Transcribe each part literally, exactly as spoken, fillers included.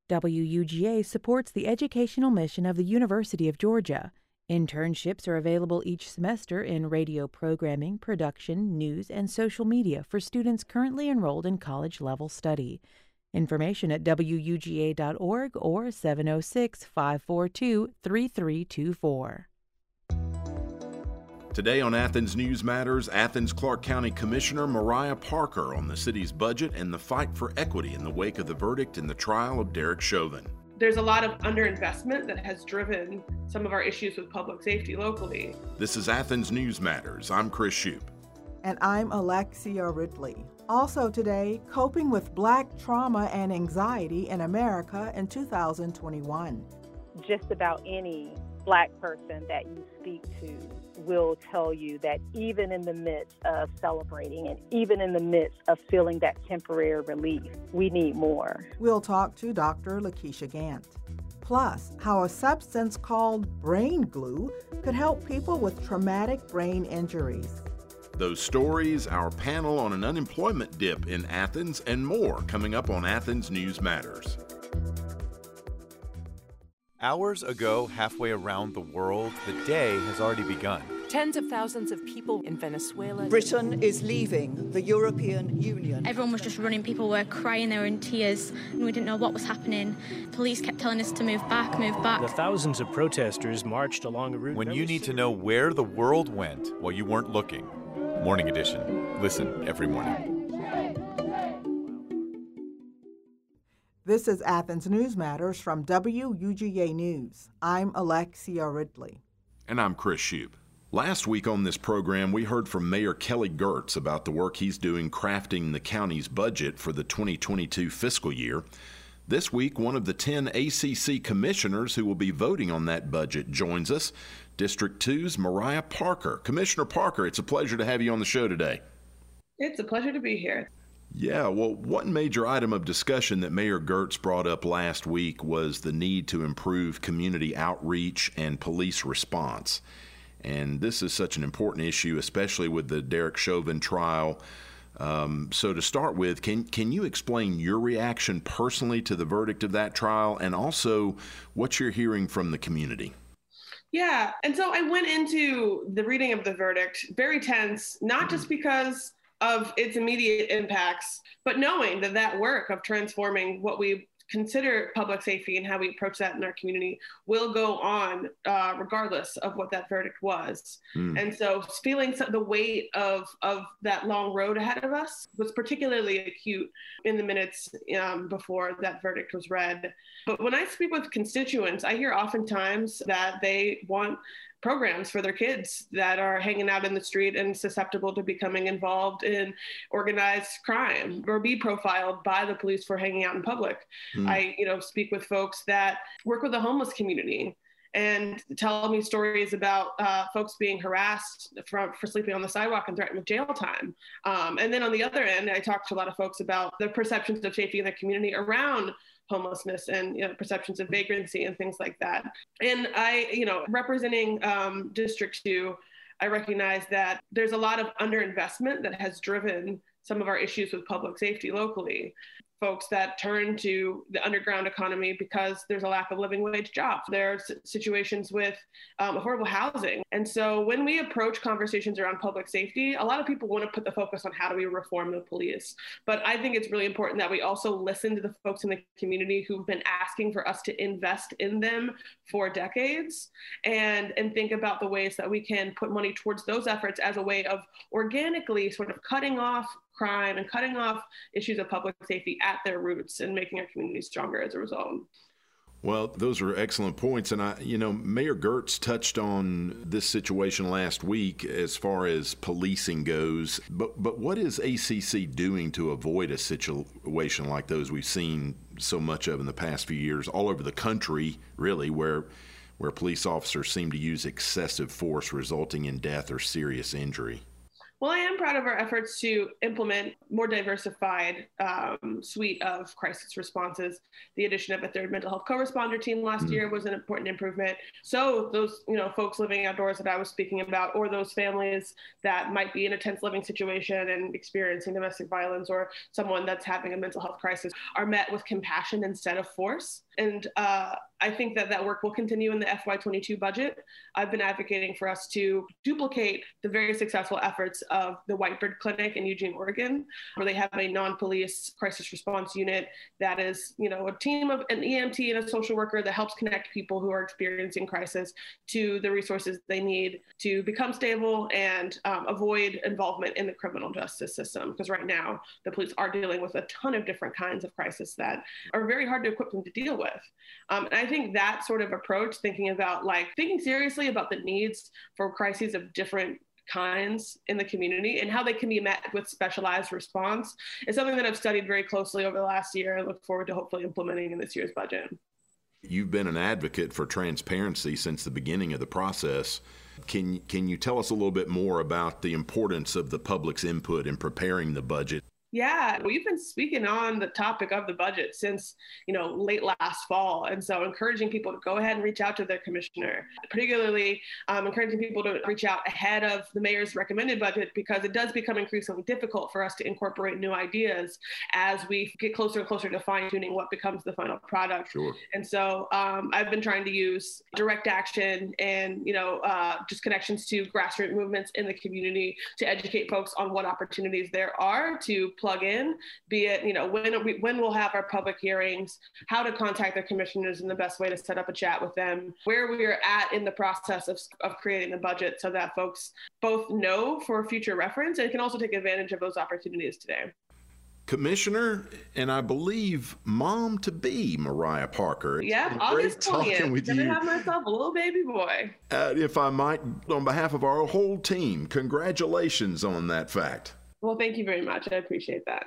W U G A supports the educational mission of the University of Georgia. Internships are available each semester in radio programming, production, news, and social media for students currently enrolled in college-level study. Information at W U G A dot org or seven oh six, five four two, three three two four. Today on Athens News Matters, Athens-Clarke County Commissioner Mariah Parker on the city's budget and the fight for equity in the wake of the verdict in the trial of Derek Chauvin. There's a lot of underinvestment that has driven some of our issues with public safety locally. This is Athens News Matters. I'm Chris Shoup. And I'm Alexia Ridley. Also today, coping with Black trauma and anxiety in America in two thousand twenty-one. Just about any Black person that you speak to will tell you that even in the midst of celebrating and even in the midst of feeling that temporary relief, we need more. We'll talk to Doctor Lakeisha Gant. Plus, how a substance called brain glue could help people with traumatic brain injuries. Those stories, our panel on an unemployment dip in Athens, and more coming up on Athens News Matters. Hours ago, halfway around the world, the day has already begun. Tens of thousands of people in Venezuela. Britain is leaving the European Union. Everyone was just running. People were crying. They were in tears. And we didn't know what was happening. Police kept telling us to move back, move back. The thousands of protesters marched along a route. When you need to know where the world went while you weren't looking. Morning Edition. Listen every morning. This is Athens News Matters from W U G A News. I'm Alexia Ridley. And I'm Chris Shoup. Last week on this program, we heard from Mayor Kelly Girtz about the work he's doing crafting the county's budget for the twenty twenty-two fiscal year. This week, one of the ten A C C commissioners who will be voting on that budget joins us, District two's Mariah Parker. Commissioner Parker, it's a pleasure to have you on the show today. It's a pleasure to be here. Yeah, well, one major item of discussion that Mayor Girtz brought up last week was the need to improve community outreach and police response. And this is such an important issue, especially with the Derek Chauvin trial. Um, so to start with, can can you explain your reaction personally to the verdict of that trial and also what you're hearing from the community? Yeah, and so I went into the reading of the verdict very tense, not just because of its immediate impacts, but knowing that that work of transforming what we consider public safety and how we approach that in our community will go on uh, regardless of what that verdict was. Mm. And so feeling the weight of, of that long road ahead of us was particularly acute in the minutes um, before that verdict was read. But when I speak with constituents, I hear oftentimes that they want programs for their kids that are hanging out in the street and susceptible to becoming involved in organized crime or be profiled by the police for hanging out in public. Mm. I, you know, speak with folks that work with the homeless community and tell me stories about uh, folks being harassed for, for sleeping on the sidewalk and threatened with jail time. Um, and then on the other end, I talk to a lot of folks about the perceptions of safety in their community around homelessness and, you know, perceptions of vagrancy and things like that. And I, you know, representing um, District two, I recognize that there's a lot of underinvestment that has driven some of our issues with public safety locally. Folks that turn to the underground economy because there's a lack of living wage jobs. There's situations with um, affordable housing. And so when we approach conversations around public safety, a lot of people want to put the focus on how do we reform the police. But I think it's really important that we also listen to the folks in the community who've been asking for us to invest in them for decades and, and think about the ways that we can put money towards those efforts as a way of organically sort of cutting off crime and cutting off issues of public safety at their roots and making our communities stronger as a result. Well, those are excellent points. And, I, you know, Mayor Girtz touched on this situation last week as far as policing goes. But, but what is A C C doing to avoid a situation like those we've seen so much of in the past few years all over the country, really, where where police officers seem to use excessive force resulting in death or serious injury? Well, I am proud of our efforts to implement more diversified um, suite of crisis responses. The addition of a third mental health co-responder team last mm. year was an important improvement. So those, you know, folks living outdoors that I was speaking about, or those families that might be in a tense living situation and experiencing domestic violence, or someone that's having a mental health crisis, are met with compassion instead of force. And uh, I think that that work will continue in the F Y twenty-two budget. I've been advocating for us to duplicate the very successful efforts of the Whitebird Clinic in Eugene, Oregon, where they have a non-police crisis response unit that is, you know, a team of an E M T and a social worker that helps connect people who are experiencing crisis to the resources they need to become stable and um, avoid involvement in the criminal justice system. Because right now, the police are dealing with a ton of different kinds of crisis that are very hard to equip them to deal with. Um, and I think that sort of approach, thinking about like thinking seriously about the needs for crises of different kinds in the community and how they can be met with specialized response, is something that I've studied very closely over the last year and look forward to hopefully implementing in this year's budget. You've been an advocate for transparency since the beginning of the process. Can, can you tell us a little bit more about the importance of the public's input in preparing the budget? Yeah, we've been speaking on the topic of the budget since, you know, late last fall. And so encouraging people to go ahead and reach out to their commissioner, particularly um, encouraging people to reach out ahead of the mayor's recommended budget, because it does become increasingly difficult for us to incorporate new ideas as we get closer and closer to fine tuning what becomes the final product. Sure. And so um, I've been trying to use direct action and, you know, uh, just connections to grassroots movements in the community to educate folks on what opportunities there are to plug in, be it, you know, when we, when we'll have our public hearings, how to contact their commissioners and the best way to set up a chat with them, where we are at in the process of, of creating the budget so that folks both know for future reference and can also take advantage of those opportunities today. Commissioner, and I believe mom to be Mariah Parker. Yeah, August twentieth. Talking with I'm you. gonna have myself a little baby boy. Uh, if I might, on behalf of our whole team, congratulations on that fact. Well, thank you very much. I appreciate that.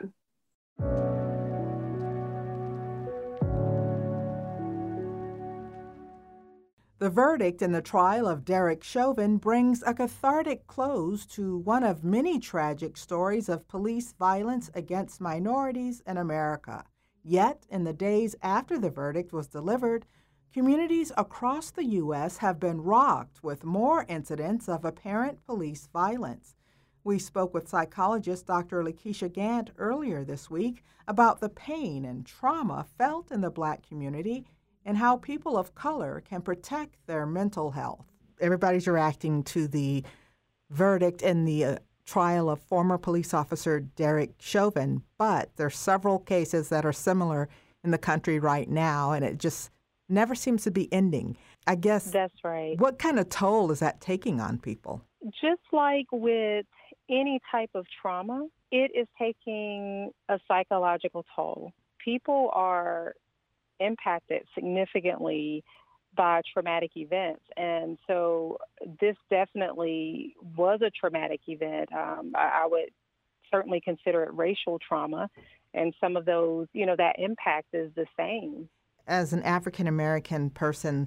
The verdict in the trial of Derek Chauvin brings a cathartic close to one of many tragic stories of police violence against minorities in America. Yet, in the days after the verdict was delivered, communities across the U S have been rocked with more incidents of apparent police violence. We spoke with psychologist Doctor Lakeisha Gant earlier this week about the pain and trauma felt in the Black community and how people of color can protect their mental health. Everybody's reacting to the verdict in the uh, trial of former police officer Derek Chauvin, but there's several cases that are similar in the country right now, and it just never seems to be ending. I guess that's right. What kind of toll is that taking on people? Just like with any type of trauma, it is taking a psychological toll. People are impacted significantly by traumatic events. And so this definitely was a traumatic event. Um, I, I would certainly consider it racial trauma. And some of those, you know, that impact is the same. As an African-American person,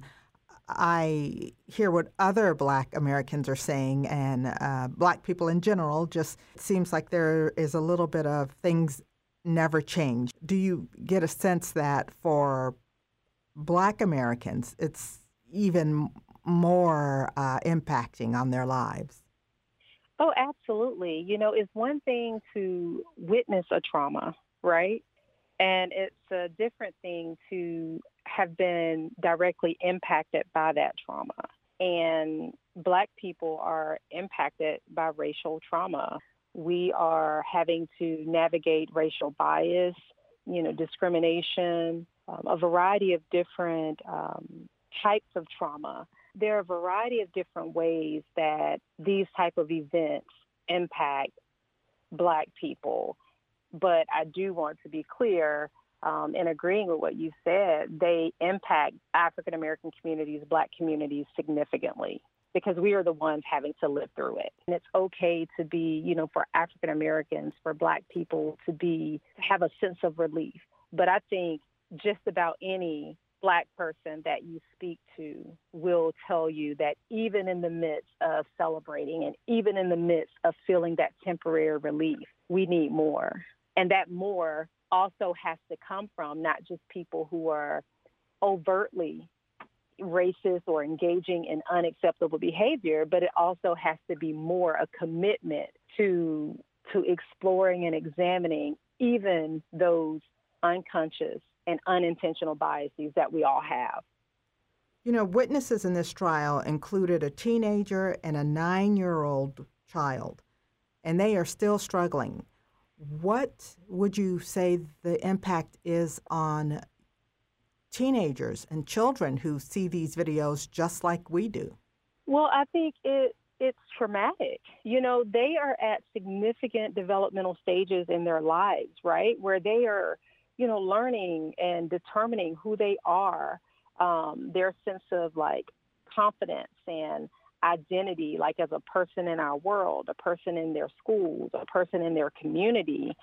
I hear what other Black Americans are saying, and uh, Black people in general. Just seems like there is a little bit of things never change. Do you get a sense that for Black Americans, it's even more uh, impacting on their lives? Oh, absolutely. You know, it's one thing to witness a trauma, right? And it's a different thing to have been directly impacted by that trauma. And Black people are impacted by racial trauma. We are having to navigate racial bias, you know, discrimination, um, a variety of different um, types of trauma. There are a variety of different ways that these type of events impact Black people. But I do want to be clear, um, in agreeing with what you said, they impact African American communities, Black communities significantly, because we are the ones having to live through it. And it's okay to be, you know, for African Americans, for Black people to be, have a sense of relief. But I think just about any Black person that you speak to will tell you that even in the midst of celebrating and even in the midst of feeling that temporary relief, we need more. And that more also has to come from not just people who are overtly racist or engaging in unacceptable behavior, but it also has to be more a commitment to to exploring and examining even those unconscious and unintentional biases that we all have. You know, witnesses in this trial included a teenager and a nine-year-old child, and they are still struggling. What would you say the impact is on teenagers and children who see these videos just like we do? Well, I think it it's traumatic. You know, they are at significant developmental stages in their lives, right? Where they are, you know, learning and determining who they are, um, their sense of like confidence and identity, like as a person in our world, a person in their schools, a person in their community.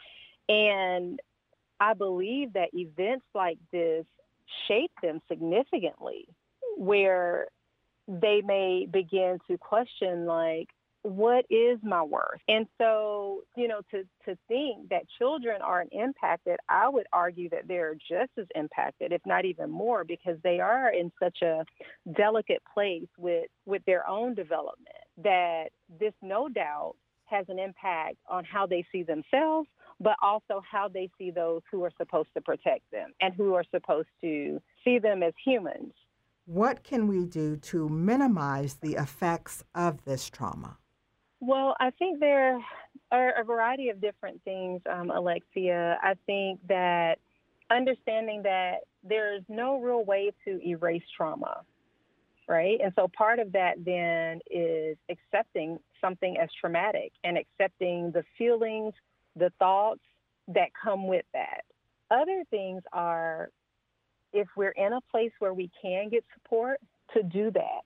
And I believe that events like this shape them significantly, where they may begin to question, like, what is my worth? And so, you know, to, to think that children aren't impacted, I would argue that they're just as impacted, if not even more, because they are in such a delicate place with, with their own development, that this no doubt has an impact on how they see themselves, but also how they see those who are supposed to protect them and who are supposed to see them as humans. What can we do to minimize the effects of this trauma? Well, I think there are a variety of different things, um, Alexia. I think that understanding that there's no real way to erase trauma, right? And so part of that then is accepting something as traumatic and accepting the feelings, the thoughts that come with that. Other things are, if we're in a place where we can get support, to do that.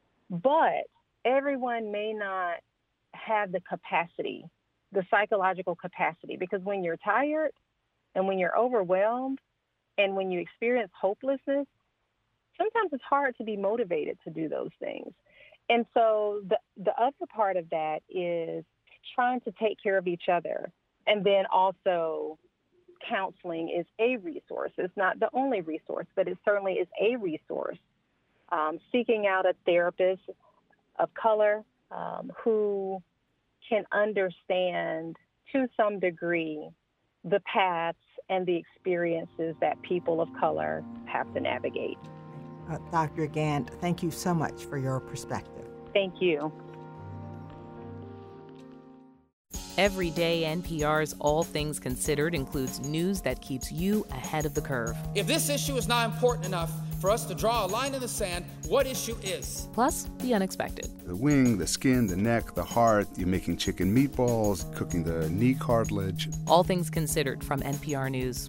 But everyone may not have the capacity, the psychological capacity, because when you're tired and when you're overwhelmed and when you experience hopelessness, sometimes it's hard to be motivated to do those things. And so the, the other part of that is trying to take care of each other. And then also counseling is a resource. It's not the only resource, but it certainly is a resource. Um, seeking out a therapist of color um, who can understand to some degree the paths and the experiences that people of color have to navigate. Uh, Doctor Gant, thank you so much for your perspective. Thank you. Every day, N P R's All Things Considered includes news that keeps you ahead of the curve. If this issue is not important enough for us to draw a line in the sand, what issue is? Plus, the unexpected. The wing, the skin, the neck, the heart, you're making chicken meatballs, cooking the knee cartilage. All Things Considered from N P R News.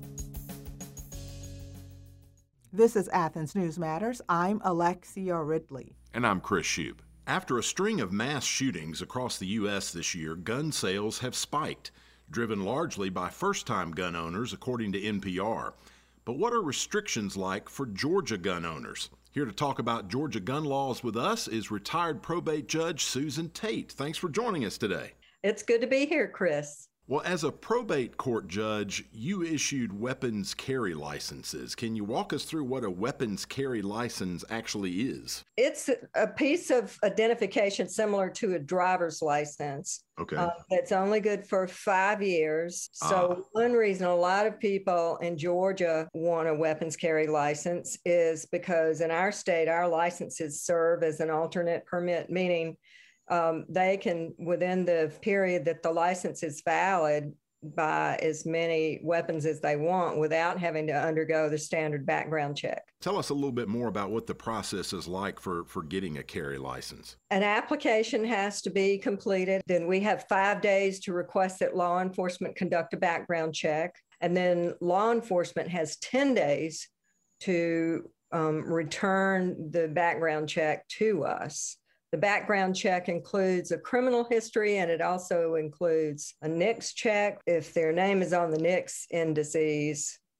This is Athens News Matters. I'm Alexia Ridley. And I'm Chris Shoup. After a string of mass shootings across the U S this year, gun sales have spiked, driven largely by first-time gun owners, according to N P R. But what are restrictions like for Georgia gun owners? Here to talk about Georgia gun laws with us is retired probate judge Susan Tate. Thanks for joining us today. It's good to be here, Chris. Well, as a probate court judge, you issued weapons carry licenses. Can you walk us through what a weapons carry license actually is? It's a piece of identification similar to a driver's license. Okay. Uh, that's only good for five years. So ah. one reason a lot of people in Georgia want a weapons carry license is because in our state, our licenses serve as an alternate permit, meaning Um, they can, within the period that the license is valid, buy as many weapons as they want without having to undergo the standard background check. Tell us a little bit more about what the process is like for, for getting a carry license. An application has to be completed. Then we have five days to request that law enforcement conduct a background check. And then law enforcement has ten days to um, return the background check to us. The background check includes a criminal history, and it also includes a N I C S check. If their name is on the N I C S indices,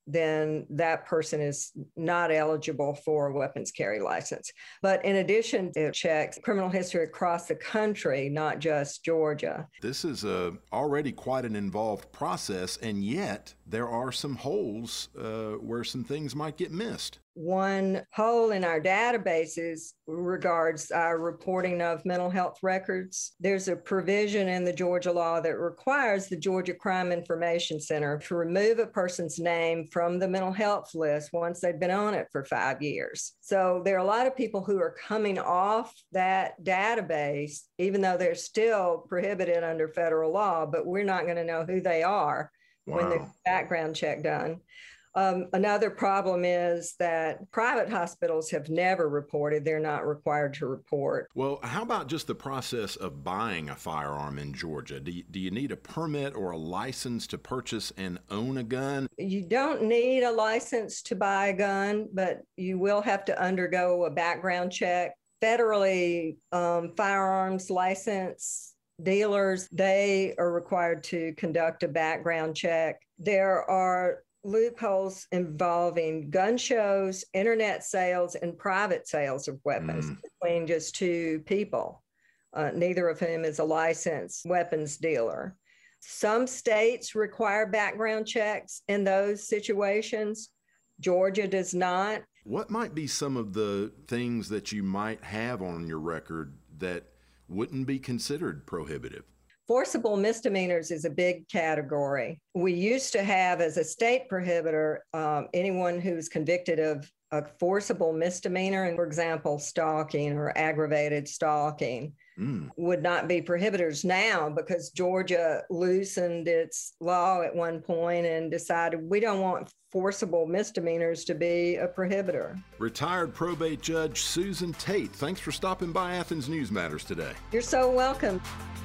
then that person is not eligible for a weapons carry license. But in addition, it checks criminal history across the country, not just Georgia. This is a, already quite an involved process, and yet there are some holes uh, where some things might get missed. One hole in our databases regards our reporting of mental health records. There's a provision in the Georgia law that requires the Georgia Crime Information Center to remove a person's name from the mental health list once they've been on it for five years. So there are a lot of people who are coming off that database, even though they're still prohibited under federal law, but we're not going to know who they are wow. when there's a background check done. Um, another problem is that private hospitals have never reported. They're not required to report. Well, how about just the process of buying a firearm in Georgia? Do you, do you need a permit or a license to purchase and own a gun? You don't need a license to buy a gun, but you will have to undergo a background check. Federally, um, firearms license dealers, they are required to conduct a background check. There are loopholes involving gun shows, internet sales, and private sales of weapons mm. between just two people, uh, neither of whom is a licensed weapons dealer. Some states require background checks in those situations. Georgia does not. What might be some of the things that you might have on your record that wouldn't be considered prohibitive? Forcible misdemeanors is a big category. We used to have, as a state prohibitor, um, anyone who's convicted of a forcible misdemeanor, and for example, stalking or aggravated stalking, mm. would not be prohibitors now because Georgia loosened its law at one point and decided we don't want forcible misdemeanors to be a prohibitor. Retired probate judge Susan Tate, thanks for stopping by Athens News Matters today. You're so welcome.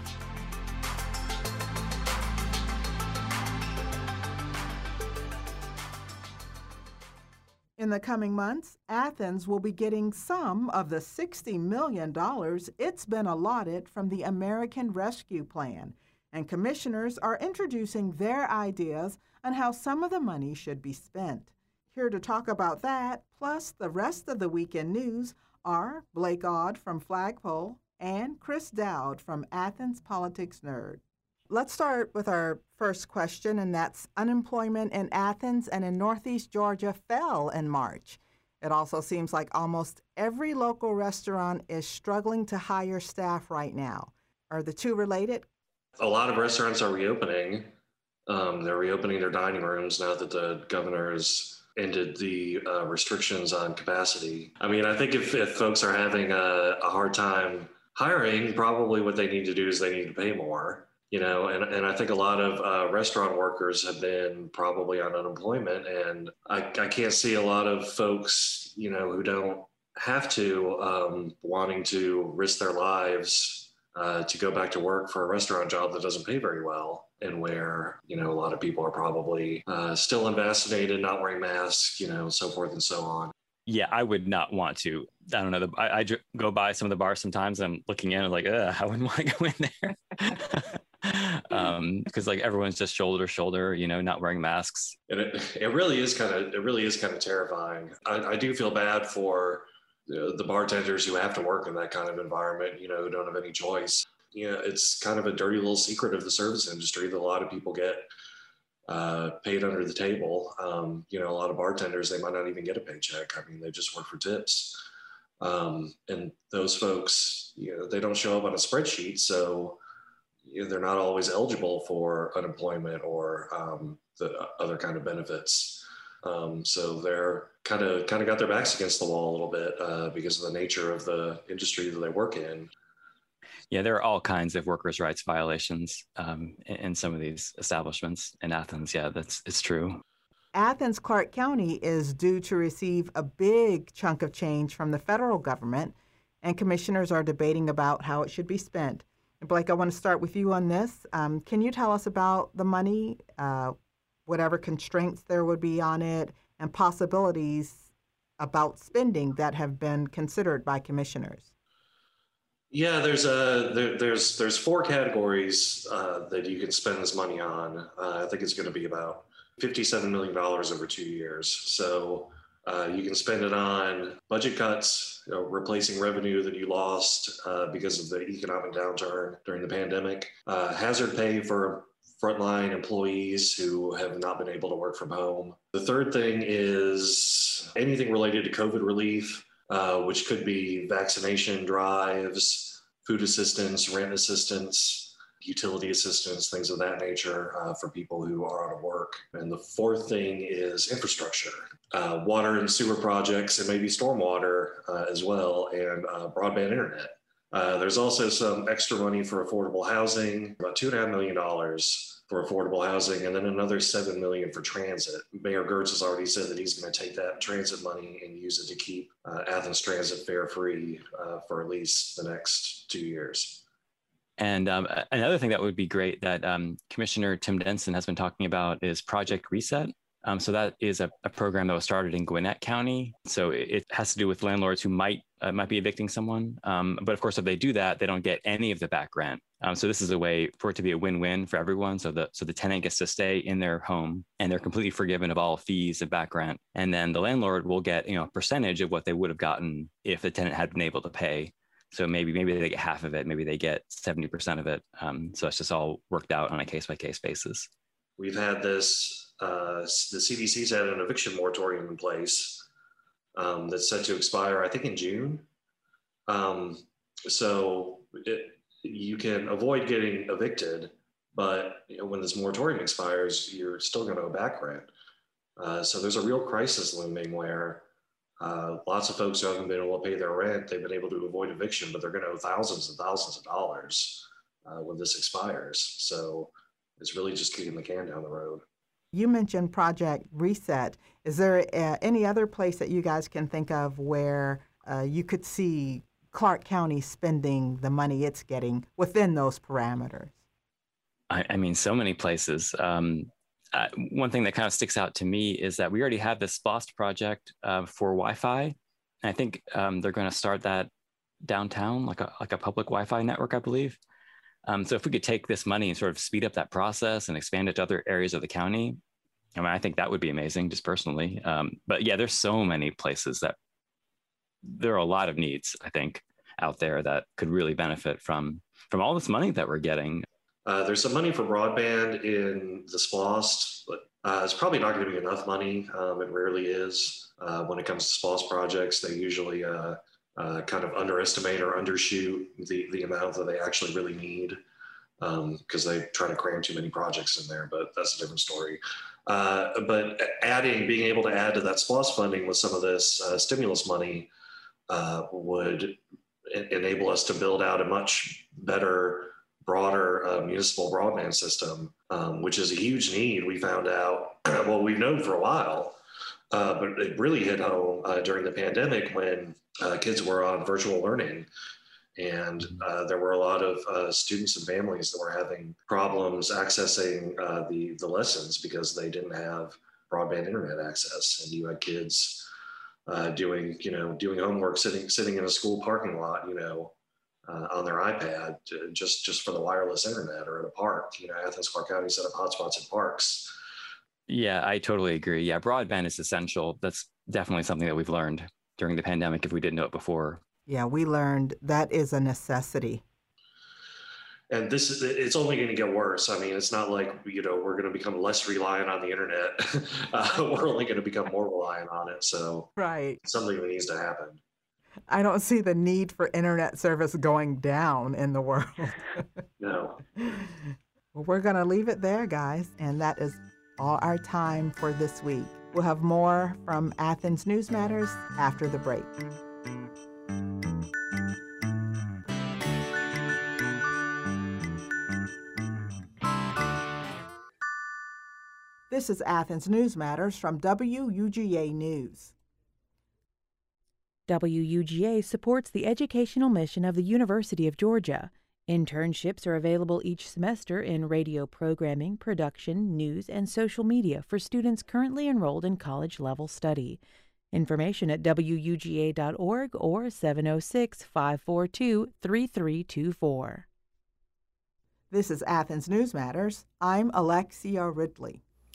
In the coming months, Athens will be getting some of the sixty million dollars it's been allotted from the American Rescue Plan, and commissioners are introducing their ideas on how some of the money should be spent. Here to talk about that, plus the rest of the weekend news, are Blake Aud from Flagpole and Chris Dowd from Athens Politics Nerd. Let's start with our first question, and that's unemployment in Athens and in Northeast Georgia fell in March. It also seems like almost every local restaurant is struggling to hire staff right now. Are the two related? A lot of restaurants are reopening. Um, they're reopening their dining rooms now that the governor has ended the uh, restrictions on capacity. I mean, I think if, if folks are having a, a hard time hiring, probably what they need to do is they need to pay more. You know, and, and I think a lot of uh, restaurant workers have been probably on unemployment, and I, I can't see a lot of folks, you know, who don't have to, um, wanting to risk their lives uh, to go back to work for a restaurant job that doesn't pay very well, and where, you know, a lot of people are probably uh, still unvaccinated, not wearing masks, you know, so forth and so on. Yeah, I would not want to. I don't know. The, I, I go by some of the bars sometimes. I'm looking in and like, ugh, I wouldn't want to go in there. um, because like everyone's just shoulder to shoulder, you know, not wearing masks. And it, it really is kind of, it really is kind of terrifying. I, I do feel bad for the, the bartenders who have to work in that kind of environment, you know, who don't have any choice. You know, it's kind of a dirty little secret of the service industry that a lot of people get uh, paid under the table. Um, you know, a lot of bartenders, they might not even get a paycheck. I mean, they just work for tips. Um, and those folks, you know, they don't show up on a spreadsheet. So, you know, they're not always eligible for unemployment or um, the other kind of benefits. Um, so they're kind of kind of got their backs against the wall a little bit uh, because of the nature of the industry that they work in. Yeah, there are all kinds of workers' rights violations um, in, in some of these establishments in Athens. Yeah, that's it's true. Athens Clarke County is due to receive a big chunk of change from the federal government, and commissioners are debating about how it should be spent. Blake, I want to start with you on this. Um, can you tell us about the money, uh, whatever constraints there would be on it, and possibilities about spending that have been considered by commissioners? Yeah, there's a there, there's there's four categories uh, that you can spend this money on. Uh, I think it's going to be about fifty-seven million dollars over two years. So uh, you can spend it on budget cuts, you know, replacing revenue that you lost uh, because of the economic downturn during the pandemic, uh, hazard pay for frontline employees who have not been able to work from home. The third thing is anything related to COVID relief, uh, which could be vaccination drives, food assistance, rent assistance, utility assistance, things of that nature uh, for people who are out of work. And the fourth thing is infrastructure, uh, water and sewer projects, and maybe stormwater uh, as well, and uh, broadband internet. Uh, there's also some extra money for affordable housing, about two and a half million dollars for affordable housing, and then another seven million dollars for transit. Mayor Gertz has already said that he's going to take that transit money and use it to keep uh, Athens Transit fare free uh, for at least the next two years. And um, another thing that would be great that um, Commissioner Tim Denson has been talking about is Project Reset. Um, so that is a, a program that was started in Gwinnett County. So it, it has to do with landlords who might uh, might be evicting someone. Um, but of course, if they do that, they don't get any of the back rent. Um, so this is a way for it to be a win-win for everyone. So the so the tenant gets to stay in their home and they're completely forgiven of all fees and back rent. And then the landlord will get, you know, a percentage of what they would have gotten if the tenant had been able to pay. So maybe maybe they get half of it, maybe they get seventy percent of it. Um, so it's just all worked out on a case-by-case basis. We've had this, uh, the C D C's had an eviction moratorium in place um, that's set to expire, I think, in June. Um, so it, you can avoid getting evicted, but you know, when this moratorium expires, you're still going to owe back rent. Uh, so there's a real crisis looming where uh, lots of folks who haven't been able to pay their rent, they've been able to avoid eviction, but they're going to owe thousands and thousands of dollars uh, when this expires. So it's really just kicking the can down the road. You mentioned Project Reset. Is there uh, any other place that you guys can think of where uh, you could see Clark County spending the money it's getting within those parameters? I, I mean, so many places. Um, uh, one thing that kind of sticks out to me is that we already have this SPOST project uh, for Wi-Fi. And I think um, they're going to start that downtown, like a like a public Wi-Fi network, I believe. Um, so if we could take this money and sort of speed up that process and expand it to other areas of the county, I mean, I think that would be amazing, just personally. Um, but yeah, there's so many places that there are a lot of needs, I think, out there that could really benefit from from all this money that we're getting. Uh, there's some money for broadband in the SPOST, but uh, it's probably not going to be enough money. Um, it rarely is. Uh, when it comes to SPOST projects, they usually uh, uh, kind of underestimate or undershoot the, the amount that they actually really need because um, they try to cram too many projects in there, but that's a different story. Uh, but adding, being able to add to that SPOST funding with some of this uh, stimulus money uh, would enable us to build out a much better, broader uh, municipal broadband system, um, which is a huge need. We found out, well, we've known for a while, uh, but it really hit home uh, during the pandemic when uh, kids were on virtual learning. And uh, there were a lot of uh, students and families that were having problems accessing uh, the, the lessons because they didn't have broadband internet access. And you had kids uh, doing, you know, doing homework, sitting sitting in a school parking lot, you know, uh, on their iPad, to, just just for the wireless internet, or at a park. You know, Athens Clark County set up hotspots at parks. Yeah, I totally agree. Yeah, broadband is essential. That's definitely something that we've learned during the pandemic if we didn't know it before. Yeah, we learned that is a necessity. And this is, it's only going to get worse. I mean, it's not like, you know, we're going to become less reliant on the internet. uh, we're only going to become more reliant on it. So right. It's something that needs to happen. I don't see the need for internet service going down in the world. No. Well, we're going to leave it there, guys. And that is all our time for this week. We'll have more from Athens News Matters after the break. This is Athens News Matters from W U G A News. W U G A supports the educational mission of the University of Georgia. Internships are available each semester in radio programming, production, news, and social media for students currently enrolled in college-level study. Information at W U G A dot org or seven oh six, five four two, three three two four. This is Athens News Matters. I'm Alexia Ridley.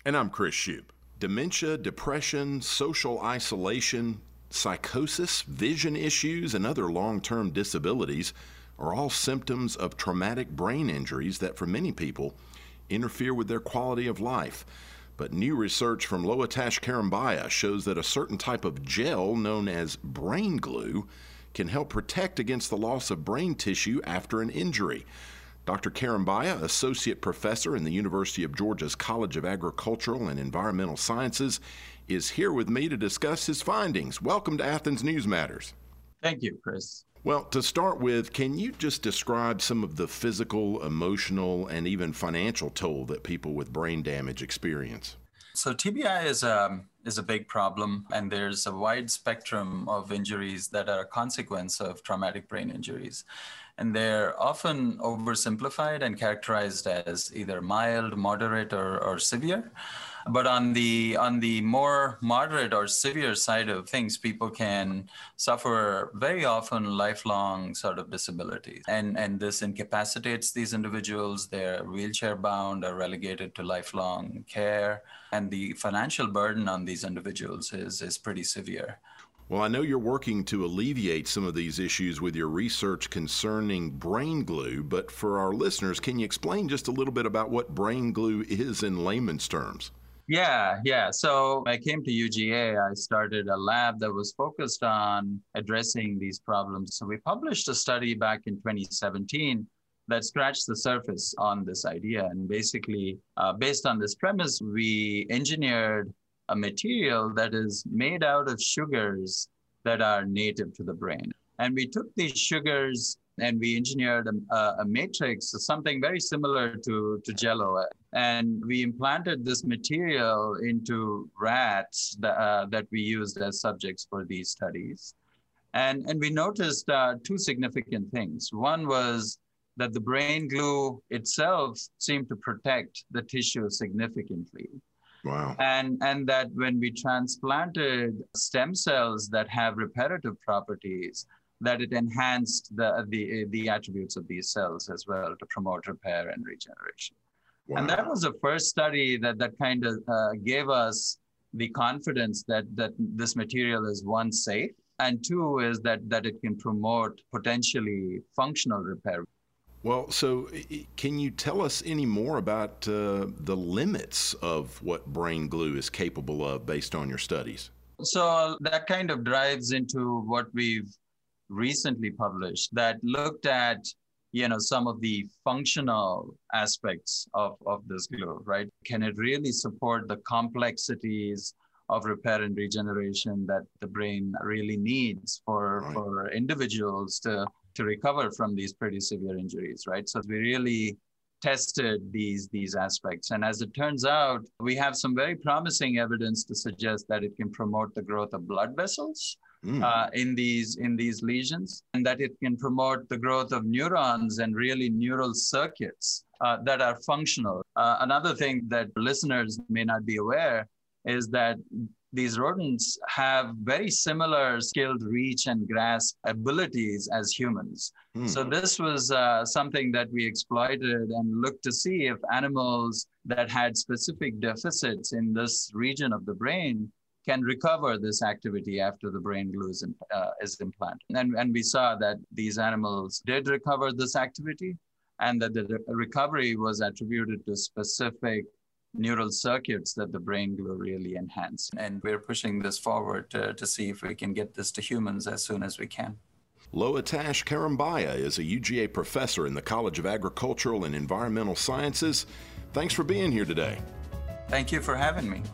And I'm Chris Shoup. Dementia, depression, social isolation, psychosis, vision issues, and other long-term disabilities are all symptoms of traumatic brain injuries that, for many people, interfere with their quality of life. But new research from Loitash Karambaya shows that a certain type of gel known as brain glue can help protect against the loss of brain tissue after an injury. Doctor Karambaya, associate professor in the University of Georgia's College of Agricultural and Environmental Sciences, is here with me to discuss his findings. Welcome to Athens News Matters. Thank you, Chris. Well, to start with, can you just describe some of the physical, emotional, and even financial toll that people with brain damage experience? So T B I is a, is a big problem, and there's a wide spectrum of injuries that are a consequence of traumatic brain injuries. And they're often oversimplified and characterized as either mild, moderate, or, or severe. But on the on the more moderate or severe side of things, people can suffer very often lifelong sort of disabilities. And, and this incapacitates these individuals. They're wheelchair bound or relegated to lifelong care. And the financial burden on these individuals is, is pretty severe. Well, I know you're working to alleviate some of these issues with your research concerning brain glue, but for our listeners, can you explain just a little bit about what brain glue is in layman's terms? Yeah, yeah. So I came to U G A, I started a lab that was focused on addressing these problems. So we published a study back in twenty seventeen that scratched the surface on this idea. And basically, uh, based on this premise, we engineered a material that is made out of sugars that are native to the brain. And we took these sugars and we engineered a, a matrix, something very similar to, to Jell-O. And we implanted this material into rats that, uh, that we used as subjects for these studies. And, and we noticed uh, two significant things. One was that the brain glue itself seemed to protect the tissue significantly. Wow. And, and that when we transplanted stem cells that have reparative properties, that it enhanced the, the, the attributes of these cells as well to promote repair and regeneration. Wow. And that was the first study that, that kind of uh, gave us the confidence that, that this material is, one, safe, and two, is that, that it can promote potentially functional repair. Well, so can you tell us any more about uh, the limits of what brain glue is capable of based on your studies? So that kind of drives into what we've recently published that looked at, you know, some of the functional aspects of, of this glue, right? Can it really support the complexities of repair and regeneration that the brain really needs for, right. for individuals to to recover from these pretty severe injuries, right? So we really tested these, these aspects. And as it turns out, we have some very promising evidence to suggest that it can promote the growth of blood vessels mm. uh, in these, in these lesions, and that it can promote the growth of neurons and really neural circuits uh, that are functional. Uh, another thing that listeners may not be aware is that these rodents have very similar skilled reach and grasp abilities as humans. Mm. So this was uh, something that we exploited and looked to see if animals that had specific deficits in this region of the brain can recover this activity after the brain glue is, in, uh, is implanted. And, and we saw that these animals did recover this activity, and that the recovery was attributed to specific neural circuits that the brain glue really enhanced. And we're pushing this forward to, to see if we can get this to humans as soon as we can. Loitash Karambaya is a U G A professor in the College of Agricultural and Environmental Sciences. Thanks for being here today. Thank you for having me.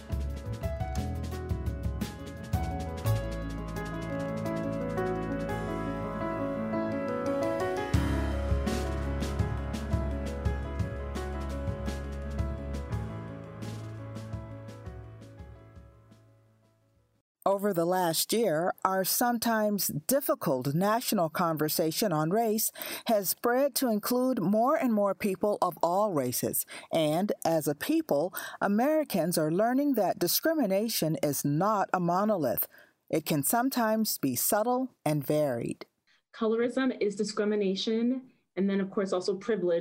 Over the last year, our sometimes difficult national conversation on race has spread to include more and more people of all races. And as a people, Americans are learning that discrimination is not a monolith. It can sometimes be subtle and varied. Colorism is discrimination, and then, of course, also privilege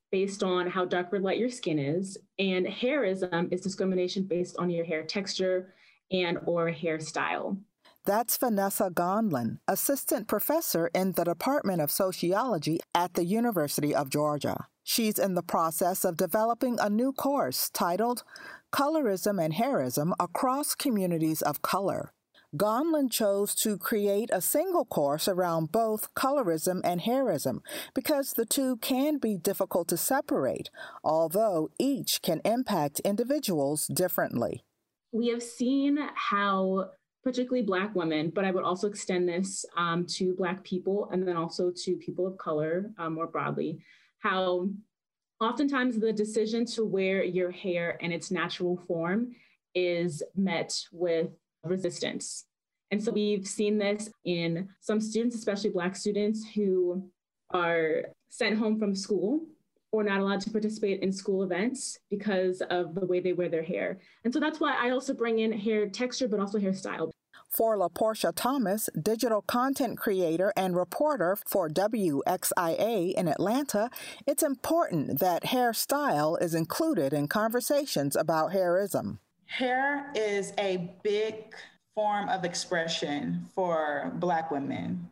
based on how dark or light your skin is, and hairism is discrimination based on your hair texture and or hairstyle. That's Vanessa Gondlin, assistant professor in the Department of Sociology at the University of Georgia. She's in the process of developing a new course titled Colorism and Hairism Across Communities of Color. Gondlin chose to create a single course around both colorism and hairism because the two can be difficult to separate, although each can impact individuals differently. We have seen how particularly Black women, but I would also extend this um, to Black people and then also to people of color um, more broadly, how oftentimes the decision to wear your hair in its natural form is met with resistance. And so we've seen this in some students, especially Black students, who are sent home from school or not allowed to participate in school events because of the way they wear their hair. And so that's why I also bring in hair texture, but also hairstyle. For LaPortia Thomas, digital content creator and reporter for W X I A in Atlanta, it's important that hairstyle is included in conversations about hairism. Hair is a big form of expression for Black women.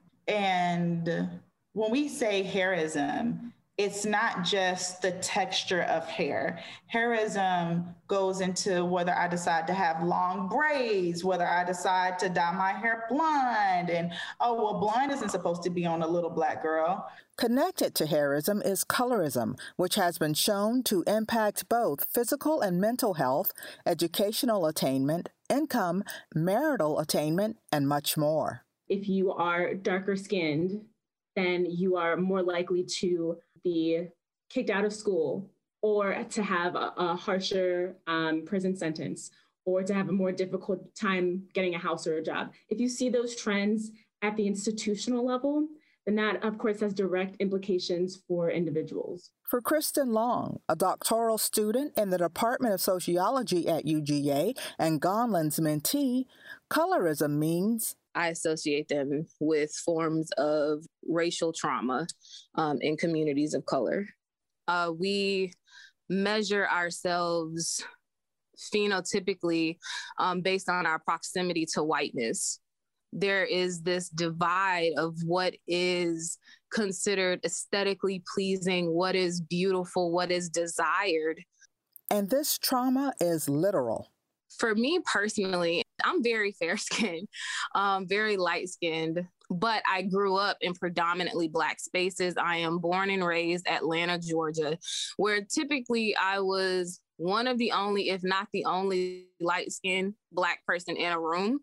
And when we say hairism, it's not just the texture of hair. Hairism goes into whether I decide to have long braids, whether I decide to dye my hair blonde, and, oh, well, blonde isn't supposed to be on a little Black girl. Connected to hairism is colorism, which has been shown to impact both physical and mental health, educational attainment, income, marital attainment, and much more. If you are darker skinned, then you are more likely to be kicked out of school or to have a, a harsher um, prison sentence or to have a more difficult time getting a house or a job. If you see those trends at the institutional level, then that, of course, has direct implications for individuals. For Kristen Long, a doctoral student in the Department of Sociology at U G A and Gondlin's mentee, colorism means I associate them with forms of racial trauma um, in communities of color. Uh, we measure ourselves phenotypically um, based on our proximity to whiteness. There is this divide of what is considered aesthetically pleasing, what is beautiful, what is desired. And this trauma is literal. For me personally, I'm very fair-skinned, um, very light-skinned, but I grew up in predominantly Black spaces. I am born and raised Atlanta, Georgia, where typically I was one of the only, if not the only light-skinned Black person in a room.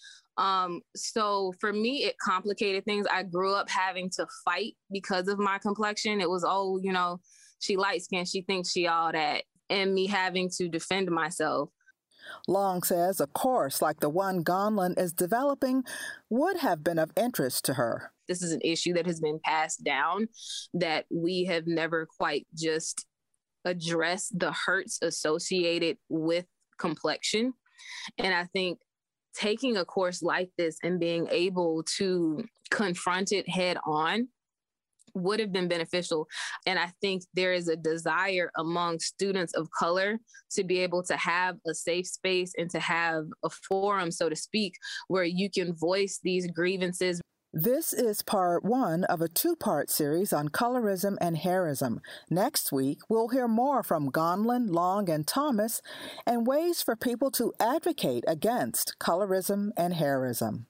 Um, so for me, it complicated things. I grew up having to fight because of my complexion. It was, oh, you know, she light-skinned, she thinks she all that, and me having to defend myself. Long says a course like the one Gondlin is developing would have been of interest to her. This is an issue that has been passed down, that we have never quite just addressed the hurts associated with complexion. And I think taking a course like this and being able to confront it head on would have been beneficial. And I think there is a desire among students of color to be able to have a safe space and to have a forum, so to speak, where you can voice these grievances. This is part one of a two-part series on colorism and hairism. Next week, we'll hear more from Gondlin, Long, and Thomas and ways for people to advocate against colorism and hairism.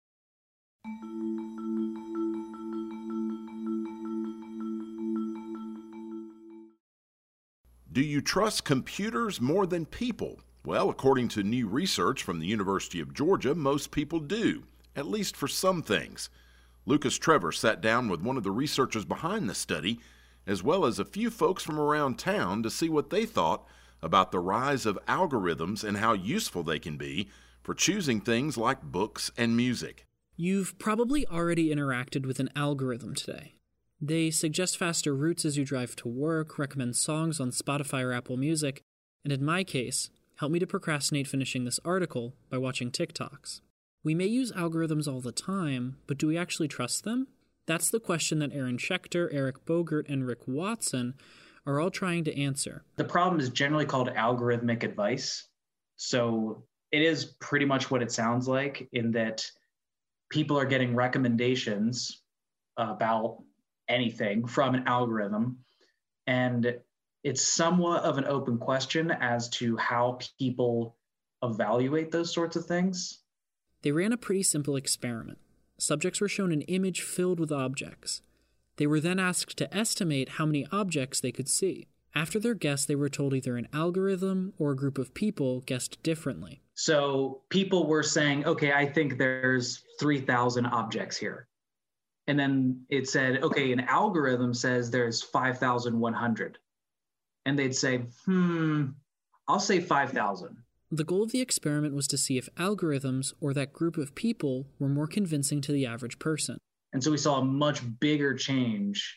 Do you trust computers more than people? Well, according to new research from the University of Georgia, most people do, at least for some things. Lucas Trevor sat down with one of the researchers behind the study, as well as a few folks from around town to see what they thought about the rise of algorithms and how useful they can be for choosing things like books and music. You've probably already interacted with an algorithm today. They suggest faster routes as you drive to work, recommend songs on Spotify or Apple Music, and in my case, help me to procrastinate finishing this article by watching TikToks. We may use algorithms all the time, but do we actually trust them? That's the question that Aaron Schechter, Eric Bogert, and Rick Watson are all trying to answer. The problem is generally called algorithmic advice. So it is pretty much what it sounds like, in that people are getting recommendations about anything from an algorithm. And it's somewhat of an open question as to how people evaluate those sorts of things. They ran a pretty simple experiment. Subjects were shown an image filled with objects. They were then asked to estimate how many objects they could see. After their guess, they were told either an algorithm or a group of people guessed differently. So people were saying, okay, I think there's three thousand objects here. And then it said, okay, an algorithm says there's five thousand one hundred. And they'd say, hmm, I'll say five thousand. The goal of the experiment was to see if algorithms or that group of people were more convincing to the average person. And so we saw a much bigger change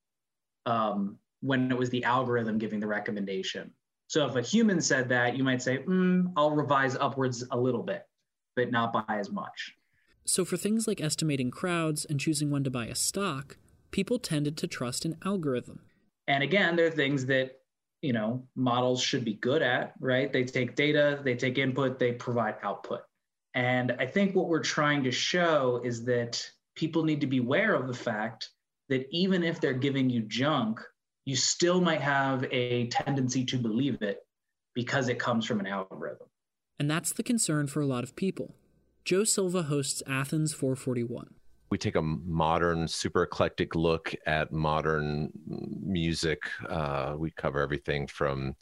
um, when it was the algorithm giving the recommendation. So if a human said that, you might say, mm, I'll revise upwards a little bit, but not by as much. So for things like estimating crowds and choosing when to buy a stock, people tended to trust an algorithm. And again, there are things that, you know, models should be good at, right? They take data, they take input, they provide output. And I think what we're trying to show is that people need to be aware of the fact that even if they're giving you junk, you still might have a tendency to believe it because it comes from an algorithm. And that's the concern for a lot of people. Joe Silva hosts Athens four forty-one. We take a modern, super eclectic look at modern music. Uh, we cover everything from,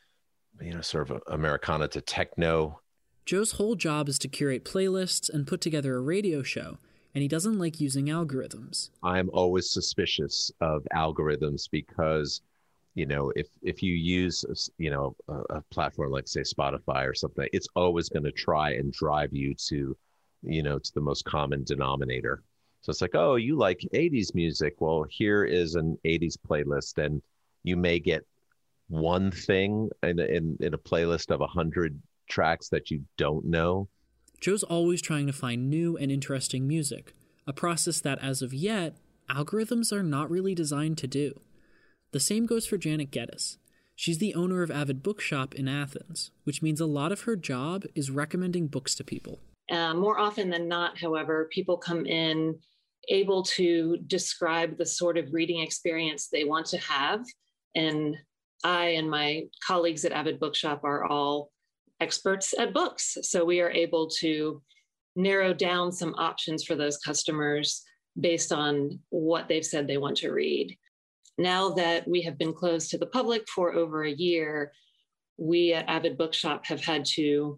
you know, sort of Americana to techno. Joe's whole job is to curate playlists and put together a radio show, and he doesn't like using algorithms. I'm always suspicious of algorithms because, you know, if if you use, you know, a, a platform like, say, Spotify or something, it's always going to try and drive you to, you know, to the most common denominator. So it's like, oh, you like eighties music. Well, here is an eighties playlist, and you may get one thing in, in, in a playlist of one hundred tracks that you don't know. Joe's always trying to find new and interesting music, a process that, as of yet, algorithms are not really designed to do. The same goes for Janet Geddes. She's the owner of Avid Bookshop in Athens, which means a lot of her job is recommending books to people. Uh, more often than not, however, people come in able to describe the sort of reading experience they want to have. And I and my colleagues at Avid Bookshop are all experts at books. So we are able to narrow down some options for those customers based on what they've said they want to read. Now that we have been closed to the public for over a year, we at Avid Bookshop have had to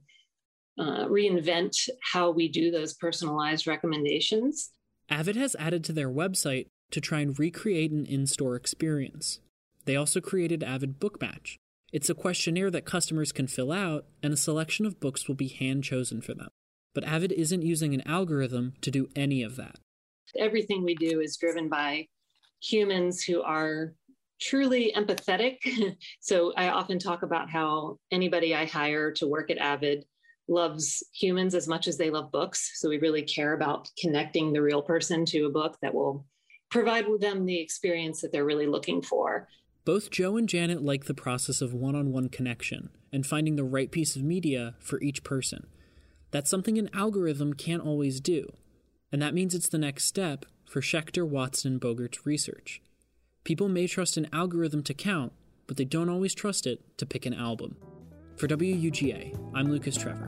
uh, reinvent how we do those personalized recommendations. Avid has added to their website to try and recreate an in-store experience. They also created Avid Book Match. It's a questionnaire that customers can fill out, and a selection of books will be hand-chosen for them. But Avid isn't using an algorithm to do any of that. Everything we do is driven by humans who are truly empathetic. So I often talk about how anybody I hire to work at Avid loves humans as much as they love books. So we really care about connecting the real person to a book that will provide them the experience that they're really looking for. Both Joe and Janet like the process of one-on-one connection and finding the right piece of media for each person. That's something an algorithm can't always do. And that means it's the next step for Schechter, Watson, and Bogert's research. People may trust an algorithm to count, but they don't always trust it to pick an album. For W U G A, I'm Lucas Trevor.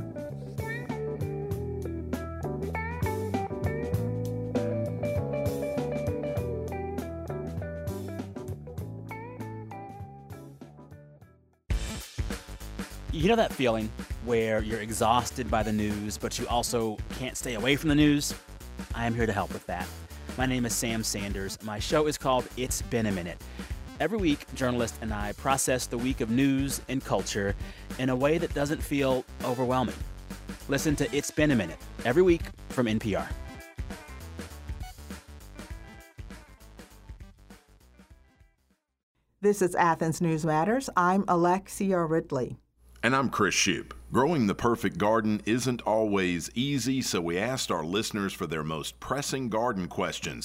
You know that feeling where you're exhausted by the news, but you also can't stay away from the news? I am here to help with that. My name is Sam Sanders. My show is called It's Been a Minute. Every week, journalists and I process the week of news and culture in a way that doesn't feel overwhelming. Listen to It's Been a Minute every week from N P R. This is Athens News Matters. I'm Alexia Ridley. And I'm Chris Shoup. Growing the perfect garden isn't always easy, so we asked our listeners for their most pressing garden questions.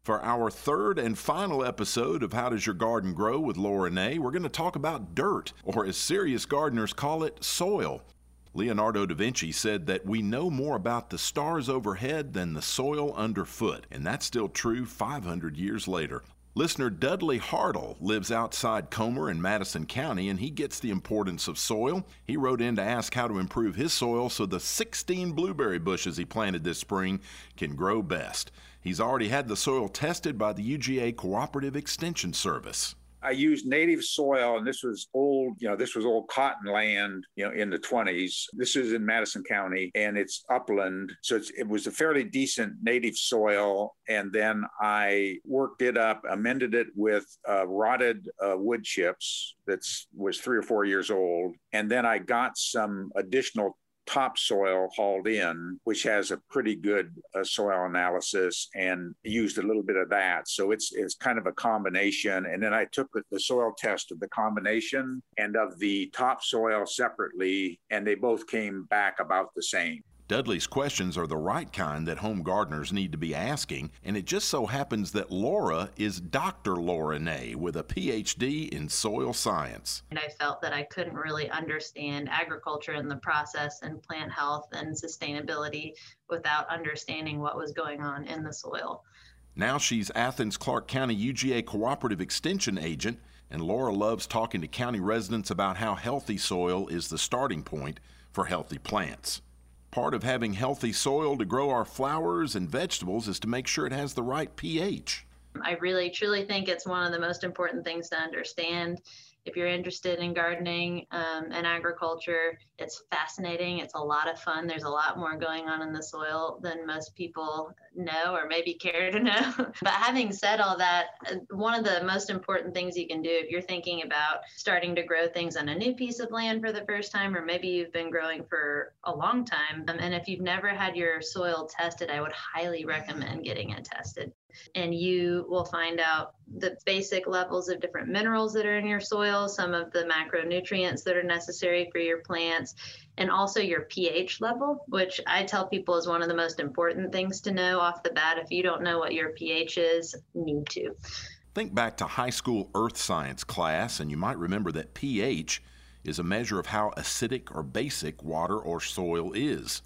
For our third and final episode of How Does Your Garden Grow with Laura Ney, we're going to talk about dirt, or as serious gardeners call it, soil. Leonardo da Vinci said that we know more about the stars overhead than the soil underfoot, and that's still true five hundred years later. Listener Dudley Hartle lives outside Comer in Madison County, and he gets the importance of soil. He wrote in to ask how to improve his soil so the sixteen blueberry bushes he planted this spring can grow best. He's already had the soil tested by the U G A Cooperative Extension Service. I used native soil, and this was old, you know, this was old cotton land, you know, in the twenties. This is in Madison County, and it's upland. So it's, it was a fairly decent native soil. And then I worked it up, amended it with uh, rotted uh, wood chips that was three or four years old. And then I got some additional topsoil hauled in, which has a pretty good uh, soil analysis, and used a little bit of that. So it's it's kind of a combination. And then I took the, the soil test of the combination and of the topsoil separately, and they both came back about the same. Dudley's questions are the right kind that home gardeners need to be asking, and it just so happens that Laura is Doctor Laura Ney with a P H D in soil science. And I felt that I couldn't really understand agriculture and the process and plant health and sustainability without understanding what was going on in the soil. Now she's Athens Clarke County U G A Cooperative Extension agent, and Laura loves talking to county residents about how healthy soil is the starting point for healthy plants. Part of having healthy soil to grow our flowers and vegetables is to make sure it has the right pH. I really, truly think it's one of the most important things to understand. If you're interested in gardening um, and agriculture, it's fascinating. It's a lot of fun. There's a lot more going on in the soil than most people know or maybe care to know. But having said all that, one of the most important things you can do if you're thinking about starting to grow things on a new piece of land for the first time, or maybe you've been growing for a long time, um, and if you've never had your soil tested, I would highly recommend getting it tested. And you will find out the basic levels of different minerals that are in your soil, some of the macronutrients that are necessary for your plants, and also your pH level, which I tell people is one of the most important things to know off the bat. If you don't know what your pH is, you need to. Think back to high school earth science class, and you might remember that pH is a measure of how acidic or basic water or soil is.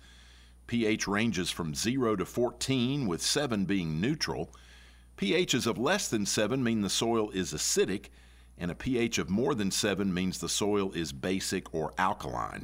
pH ranges from zero to fourteen, with seven being neutral. pHs of less than seven mean the soil is acidic, and a pH of more than seven means the soil is basic or alkaline.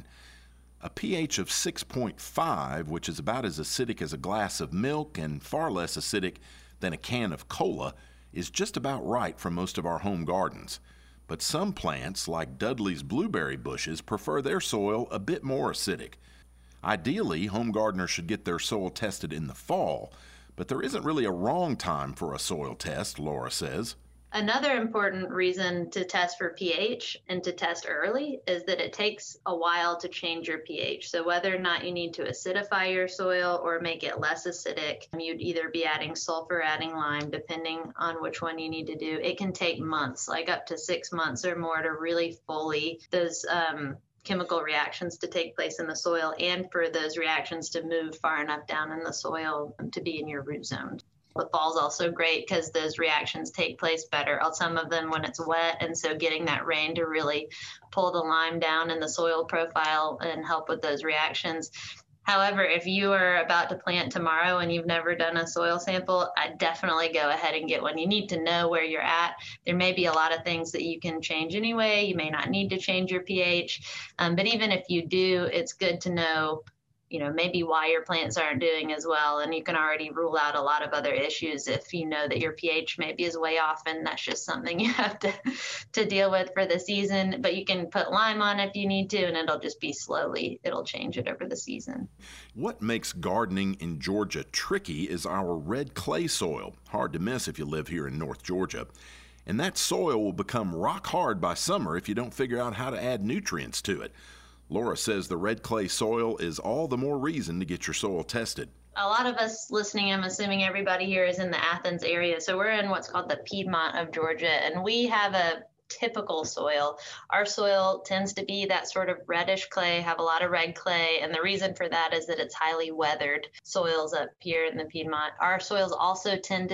A pH of six point five, which is about as acidic as a glass of milk and far less acidic than a can of cola, is just about right for most of our home gardens. But some plants, like Dudley's blueberry bushes, prefer their soil a bit more acidic. Ideally, home gardeners should get their soil tested in the fall, but there isn't really a wrong time for a soil test, Laura says. Another important reason to test for pH and to test early is that it takes a while to change your pH. So whether or not you need to acidify your soil or make it less acidic, you'd either be adding sulfur, adding lime, depending on which one you need to do. It can take months, like up to six months or more, to really fully those um, chemical reactions to take place in the soil, and for those reactions to move far enough down in the soil to be in your root zone. The fall is also great because those reactions take place better, some of them when it's wet, and so getting that rain to really pull the lime down in the soil profile and help with those reactions. However, if you are about to plant tomorrow and you've never done a soil sample, I'd definitely go ahead and get one. You need to know where you're at. There may be a lot of things that you can change anyway. You may not need to change your pH, um, but even if you do, it's good to know, you know, maybe why your plants aren't doing as well. And you can already rule out a lot of other issues if you know that your pH maybe is way off, and that's just something you have to, to deal with for the season. But you can put lime on if you need to, and it'll just be slowly, it'll change it over the season. What makes gardening in Georgia tricky is our red clay soil, hard to miss if you live here in North Georgia. And that soil will become rock hard by summer if you don't figure out how to add nutrients to it. Laura says the red clay soil is all the more reason to get your soil tested. A lot of us listening, I'm assuming everybody here is in the Athens area. So we're in what's called the Piedmont of Georgia, and we have a typical soil. Our soil tends to be that sort of reddish clay, have a lot of red clay, and the reason for that is that it's highly weathered soils up here in the Piedmont. Our soils also tend to be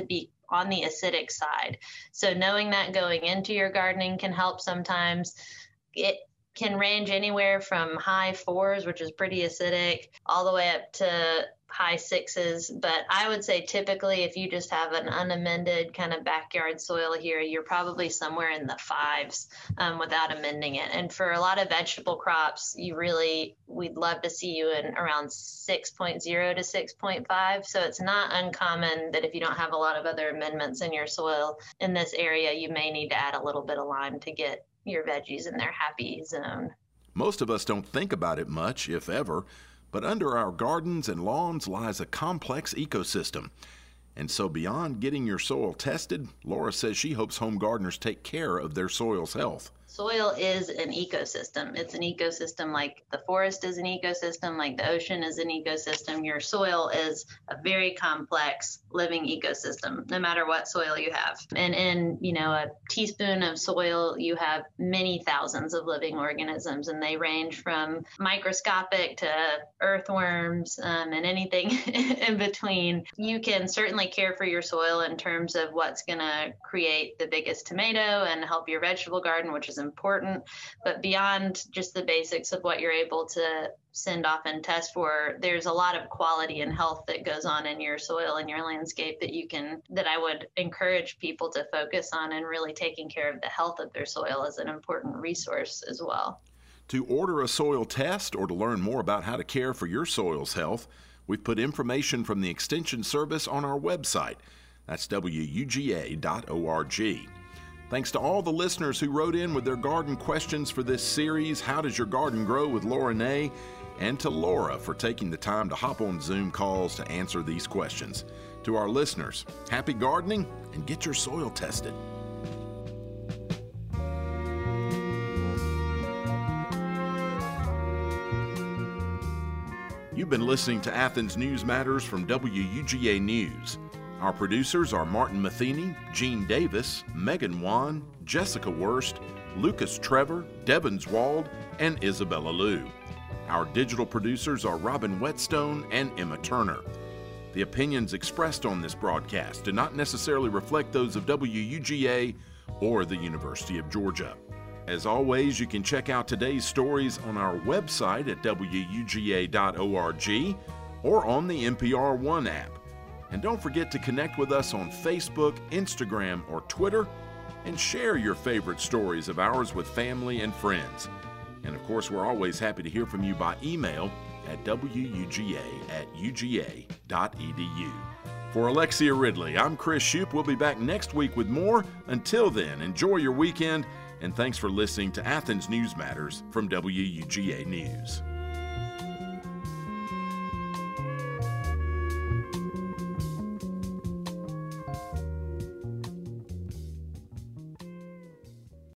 on the acidic side. So knowing that going into your gardening can help sometimes. It can range anywhere from high fours, which is pretty acidic, all the way up to high sixes. But I would say typically if you just have an unamended kind of backyard soil here, you're probably somewhere in the fives um, without amending it. And for a lot of vegetable crops, you really, we'd love to see you in around six point zero to six point five. So it's not uncommon that if you don't have a lot of other amendments in your soil in this area, you may need to add a little bit of lime to get your veggies in their happy zone. Most of us don't think about it much, if ever, but under our gardens and lawns lies a complex ecosystem. And so beyond getting your soil tested, Laura says she hopes home gardeners take care of their soil's health. Soil is an ecosystem. It's an ecosystem like the forest is an ecosystem, like the ocean is an ecosystem. Your soil is a very complex living ecosystem, no matter what soil you have. And in, you know, a teaspoon of soil, you have many thousands of living organisms, and they range from microscopic to earthworms um, and anything in between. You can certainly care for your soil in terms of what's going to create the biggest tomato and help your vegetable garden, which is important, but beyond just the basics of what you're able to send off and test for, there's a lot of quality and health that goes on in your soil and your landscape that you can, that I would encourage people to focus on, and really taking care of the health of their soil is an important resource as well. To order a soil test or to learn more about how to care for your soil's health, we've put information from the Extension Service on our website. That's W U G A dot org. Thanks to all the listeners who wrote in with their garden questions for this series, How Does Your Garden Grow with Laura Ney? And to Laura for taking the time to hop on Zoom calls to answer these questions. To our listeners, happy gardening and get your soil tested. You've been listening to Athens News Matters from W U G A News. Our producers are Martin Matheny, Gene Davis, Megan Wan, Jessica Wurst, Lucas Trevor, Devin Zwald, and Isabella Liu. Our digital producers are Robin Whetstone and Emma Turner. The opinions expressed on this broadcast do not necessarily reflect those of W U G A or the University of Georgia. As always, you can check out today's stories on our website at W U G A dot org or on the N P R One app. And don't forget to connect with us on Facebook, Instagram, or Twitter, and share your favorite stories of ours with family and friends. And of course, we're always happy to hear from you by email at W U G A at U G A dot E D U. For Alexia Ridley, I'm Chris Shoup. We'll be back next week with more. Until then, enjoy your weekend, and thanks for listening to Athens News Matters from W U G A News.